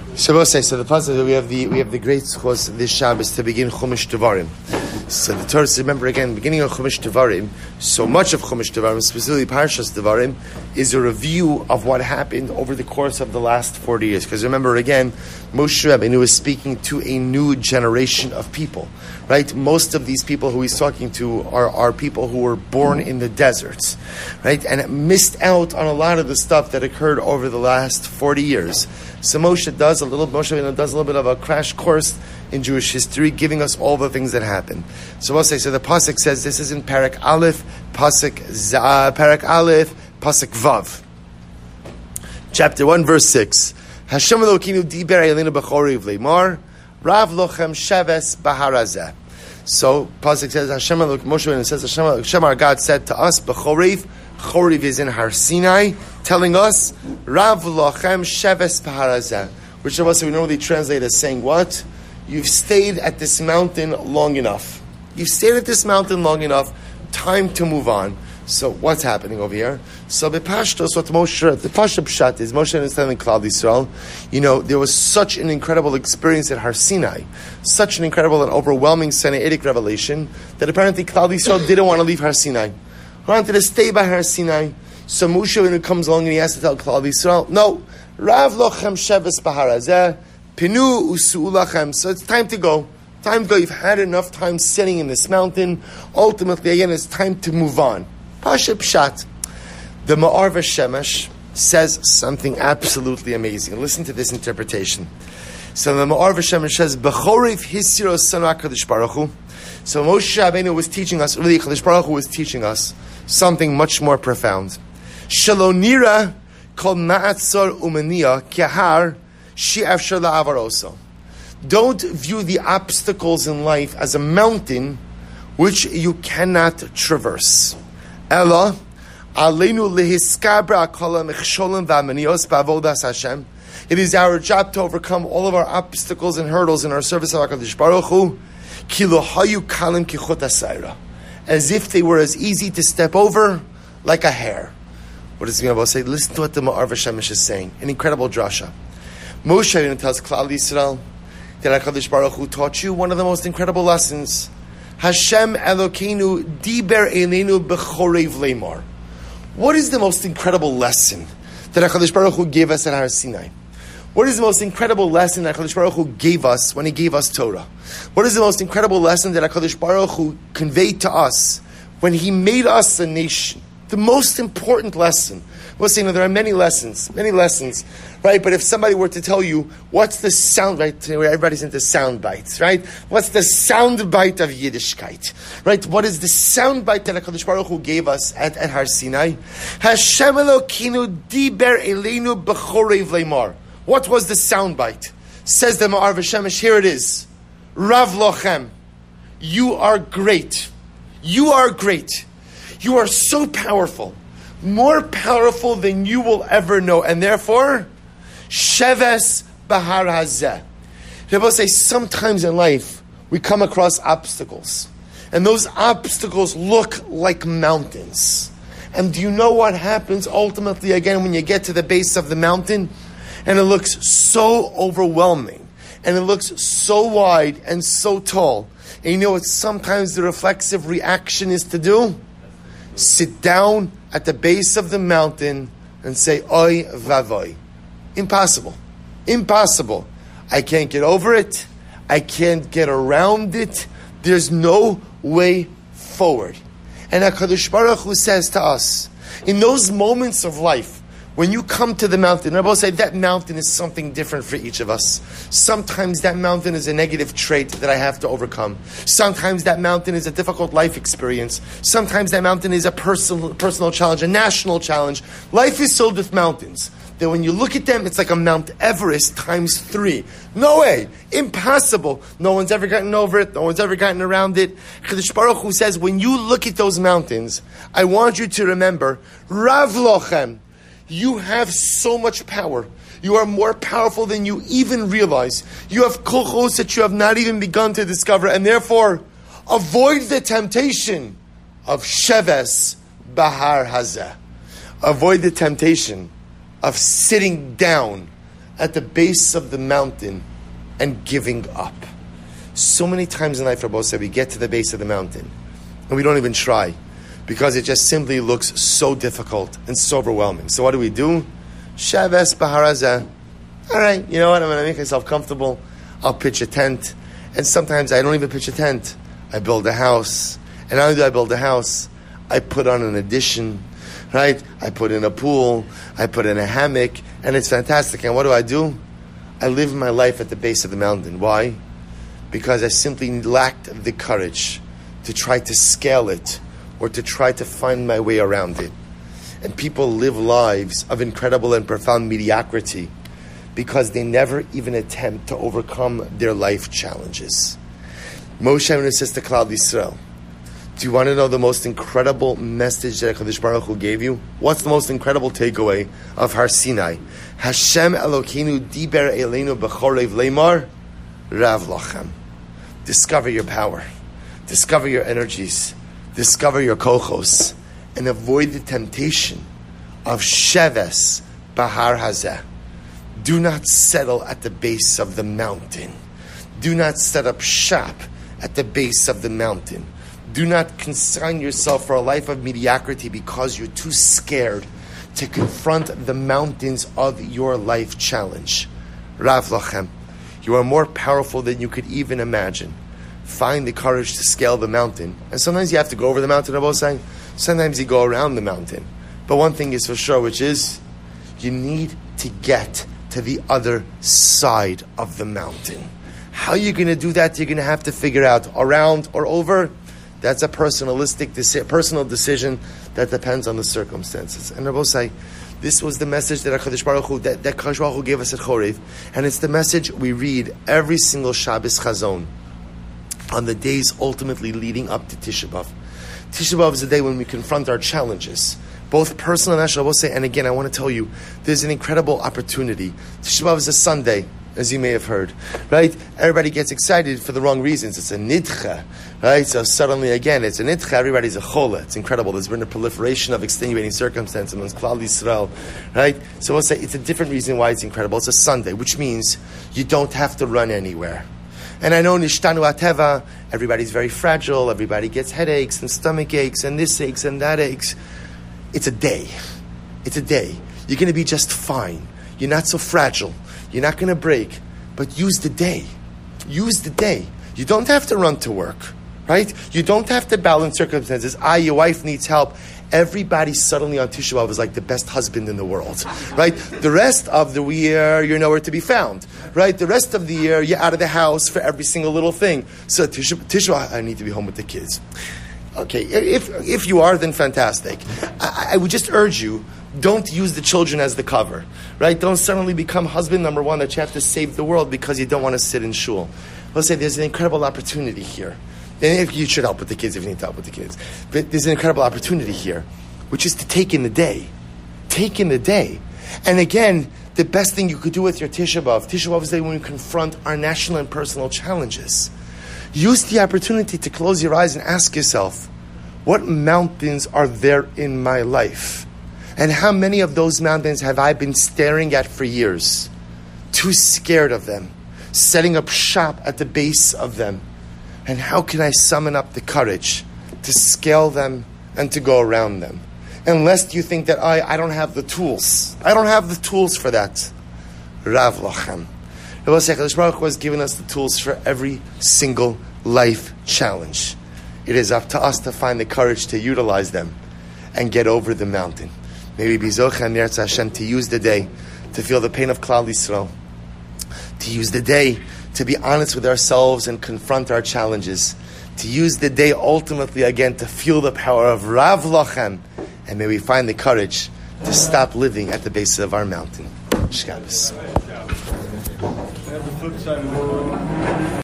Shabbos say, so the pasuk we have the great schos this Shabbos to begin Chumash Devarim. So the Torah says, remember again, beginning of Chumash Devarim, so much of Chumash Devarim, specifically Parshas Devarim, is a review of what happened over the course of the last 40 years. Because remember again, Moshe Rabbeinu is speaking to a new generation of people, right? Most of these people who he's talking to are people who were born in the deserts, right? And missed out on a lot of the stuff that occurred over the last 40 years. So Moshe Rabbeinu does a little bit of a crash course in Jewish history, giving us all the things that happened. So we'll say, so the pasuk says this is in Parak Aleph, Pasuk Vav, chapter 1, verse 6. Hashem Elokeinu diber elenu b'choriv leimar, Rav lochem sheves baharazeh. So pasuk says Hashem Moshe Rabbeinu says Hashem our God said to us b'choriv. Choriv is in Har Sinai, telling us Rav lochem sheves baharazeh, which of us we normally translate as saying what? You've stayed at this mountain long enough. You've stayed at this mountain long enough. Time to move on. So what's happening over here? So the Pashtos, what Moshe, the Pasha Pshat is Moshe is telling Klal Yisrael, there was such an incredible experience at Har Sinai, such an incredible and overwhelming Sinaitic revelation that apparently Klal Yisrael didn't want to leave Har Sinai. He wanted to stay by Har Sinai. So Moshe, when he comes along and he has to tell Klal Yisrael, no, Rav lochem sheves baharazeh, Pinu usu'ulachem. So it's time to go. Time to go. You've had enough time sitting in this mountain. Ultimately, again, it's time to move on. Pasha Pshat. The Ma'ar V'Shemesh says something absolutely amazing. Listen to this interpretation. So the Ma'ar V'Shemesh says, B'choriv hisiro sanu HaKadosh Baruch Hu. So Moshe Rabbeinu was teaching us, really, HaKadosh Baruch Hu was teaching us something much more profound. Shalonira kol ma'atzor umaniya kehar don't view the obstacles in life as a mountain which you cannot traverse. Ella, it is our job to overcome all of our obstacles and hurdles in our service of HaKadosh Baruch Hu, as if they were as easy to step over like a hair. What is he going to say? Listen to what the Ma'ar V'Shemesh is saying. An incredible drasha. Moshe Rabbeinu tells Klal Yisrael that HaKadosh Baruch Hu taught you one of the most incredible lessons. Hashem Elokeinu diber elenu b'chorev leimar. What is the most incredible lesson that HaKadosh Baruch Hu gave us at Har Sinai? What is the most incredible lesson that HaKadosh Baruch Hu gave us when He gave us Torah? What is the most incredible lesson that HaKadosh Baruch Hu conveyed to us when He made us a nation? The most important lesson. We'll say, there are many lessons, right? But if somebody were to tell you, what's the sound, right? Everybody's into sound bites, right? What's the sound bite of Yiddishkeit, right? What is the sound bite that HaKadosh Baruch Hu gave us at Har Sinai? Hashem Elokeinu diber elenu b'chorev leimar. What was the sound bite? Says the Ma'ar V'Shemesh, here it is. Rav lochem. You are great. You are great. You are so powerful. More powerful than you will ever know. And therefore, sheves bahar hazeh. People say sometimes in life, we come across obstacles. And those obstacles look like mountains. And do you know what happens ultimately again when you get to the base of the mountain? And it looks so overwhelming. And it looks so wide and so tall. And you know what sometimes the reflexive reaction is to do? Sit down at the base of the mountain and say, Oy vavoy. Impossible. Impossible. I can't get over it. I can't get around it. There's no way forward. And HaKadosh Baruch Hu says to us, in those moments of life, when you come to the mountain, Rabbi will say that mountain is something different for each of us. Sometimes that mountain is a negative trait that I have to overcome. Sometimes that mountain is a difficult life experience. Sometimes that mountain is a personal challenge, a national challenge. Life is filled with mountains. That when you look at them, it's like a Mount Everest times 3. No way. Impossible. No one's ever gotten over it. No one's ever gotten around it. Kadosh Baruch Hu says, when you look at those mountains, I want you to remember, Rav lochem. You have so much power. You are more powerful than you even realize. You have kochos that you have not even begun to discover, and therefore, avoid the temptation of sheves bahar hazeh. Avoid the temptation of sitting down at the base of the mountain and giving up. So many times in life, Rabbi said, we get to the base of the mountain and we don't even try because it just simply looks so difficult and so overwhelming. So what do? Shaves Baharazah. All right, you know what? I'm going to make myself comfortable. I'll pitch a tent. And sometimes I don't even pitch a tent. I build a house. And not only do I build a house, I put on an addition, right? I put in a pool. I put in a hammock. And it's fantastic. And what do? I live my life at the base of the mountain. Why? Because I simply lacked the courage to try to scale it or to try to find my way around it. And people live lives of incredible and profound mediocrity because they never even attempt to overcome their life challenges. Moshe says to Klal Yisrael, do you want to know the most incredible message that HaKadosh Baruch Hu gave you? What's the most incredible takeaway of Har Sinai? Hashem Elokeinu diber eleinu b'chorev leimar rav lachem. Discover your power. Discover your energies. Discover your kochos. And avoid the temptation of sheves bahar hazeh. Do not settle at the base of the mountain. Do not set up shop at the base of the mountain. Do not consign yourself for a life of mediocrity because you're too scared to confront the mountains of your life challenge. Rav lachem, you are more powerful than you could even imagine. Find the courage to scale the mountain. And sometimes you have to go over the mountain, I'm both saying. Sometimes you go around the mountain. But one thing is for sure, which is you need to get to the other side of the mountain. How are you going to do that? You're going to have to figure out around or over. That's a personal decision that depends on the circumstances. And Rabbi say, this was the message that HaKadosh Baruch Hu, that HaKadosh Baruch Hu gave us at Chorev. And it's the message we read every single Shabbos Chazon on the days ultimately leading up to Tisha B'Av. Tisha B'Av is the day when we confront our challenges, both personal and national. I will say, and again, I want to tell you, there's an incredible opportunity. Tisha B'Av is a Sunday, as you may have heard, right? Everybody gets excited for the wrong reasons. It's a nidcha, right? So suddenly, again, it's a nidcha. Everybody's a chola. It's incredible. There's been a proliferation of extenuating circumstances amongst Klal Yisrael, right? So we'll say it's a different reason why it's incredible. It's a Sunday, which means you don't have to run anywhere. And I know nishtanu ateva, everybody's very fragile, everybody gets headaches and stomach aches and this aches and that aches. It's a day. It's a day. You're going to be just fine. You're not so fragile. You're not going to break. But use the day. Use the day. You don't have to run to work, right? You don't have to balance circumstances. Your wife needs help. Everybody suddenly on Tisha B'Av is like the best husband in the world, right? The rest of the year, you're nowhere to be found, right? The rest of the year, you're out of the house for every single little thing. So Tisha B'Av, I need to be home with the kids. Okay, if you are, then fantastic. I would just urge you, don't use the children as the cover, right? Don't suddenly become husband number one that you have to save the world because you don't want to sit in shul. Let's say there's an incredible opportunity here. And if you should help with the kids if you need to help with the kids. But there's an incredible opportunity here, which is to take in the day. Take in the day. And again, the best thing you could do with your Tisha B'Av is the day when we confront our national and personal challenges. Use the opportunity to close your eyes and ask yourself, what mountains are there in my life? And how many of those mountains have I been staring at for years? Too scared of them. Setting up shop at the base of them. And how can I summon up the courage to scale them and to go around them? Unless you think that I don't have the tools. I don't have the tools for that. Rav lachem. Rabbi HaKadosh Baruch Hu has given us the tools for every single life challenge. It is up to us to find the courage to utilize them and get over the mountain. Maybe be Zocha Mirza Hashem to use the day to feel the pain of Klal Yisrael. To use the day to be honest with ourselves and confront our challenges. To use the day ultimately again to feel the power of Rav lachem. And may we find the courage to stop living at the base of our mountain. Shabbos.